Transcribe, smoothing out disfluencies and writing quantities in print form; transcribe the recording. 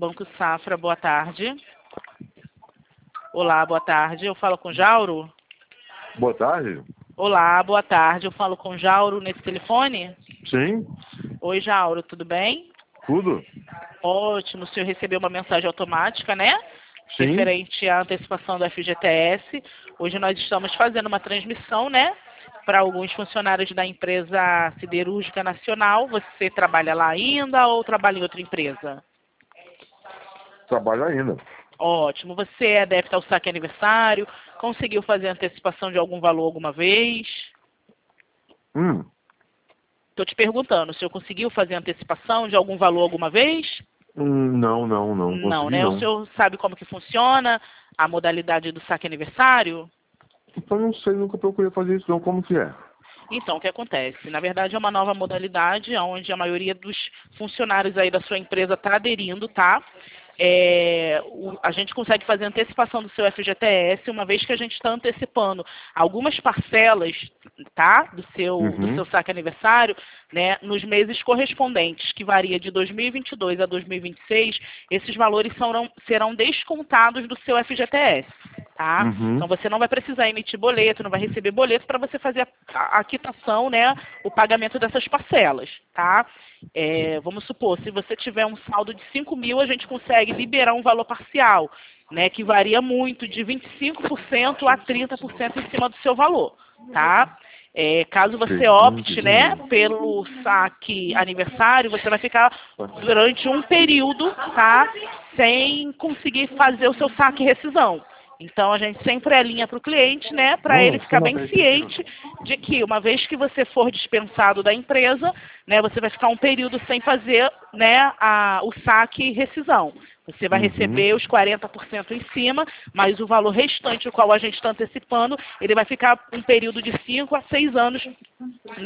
Banco Safra, boa tarde. Olá, boa tarde. Eu falo com Jauro? Boa tarde. Olá, boa tarde. Eu falo com Jauro nesse telefone? Sim, Oi, Jauro, tudo bem? tudo? Ótimo. O senhor recebeu uma mensagem automática, né? Sim. Referente à antecipação do FGTS. Hoje nós estamos fazendo uma transmissão, né? Para alguns funcionários da empresa Siderúrgica Nacional. Você trabalha lá ainda ou trabalha em outra empresa? Trabalho ainda. Ótimo. Você é adepto ao saque aniversário? Conseguiu fazer antecipação de algum valor alguma vez? Estou te perguntando, o senhor conseguiu fazer antecipação de algum valor alguma vez? Não Não, consegui né? O não. senhor sabe como que funciona a modalidade do saque aniversário? Então não sei, nunca procurei fazer isso não, como que é? Então, o que acontece? Na verdade, é uma nova modalidade onde a maioria dos funcionários aí da sua empresa está aderindo, tá? A gente consegue fazer antecipação do seu FGTS, uma vez que a gente está antecipando algumas parcelas, tá? Do seu saque aniversário, né? Nos meses correspondentes, que varia de 2022 a 2026, esses valores serão descontados do seu FGTS. Tá? Então você não vai precisar emitir boleto, não vai receber boleto para você fazer a quitação, né, o pagamento dessas parcelas, tá? Vamos supor, se você tiver um saldo de 5 mil, a gente consegue liberar um valor parcial, né, que varia muito, de 25% a 30% em cima do seu valor, tá? Caso você opte, né, pelo saque aniversário, você vai ficar durante um período, tá, sem conseguir fazer o seu saque rescisão. Então, a gente sempre alinha para o cliente, né, para ele ficar bem ciente de que, uma vez que você for dispensado da empresa, né, você vai ficar um período sem fazer, né, o saque e rescisão. Você vai receber os 40% em cima, mas o valor restante, o qual a gente está antecipando, ele vai ficar um período de 5 a 6 anos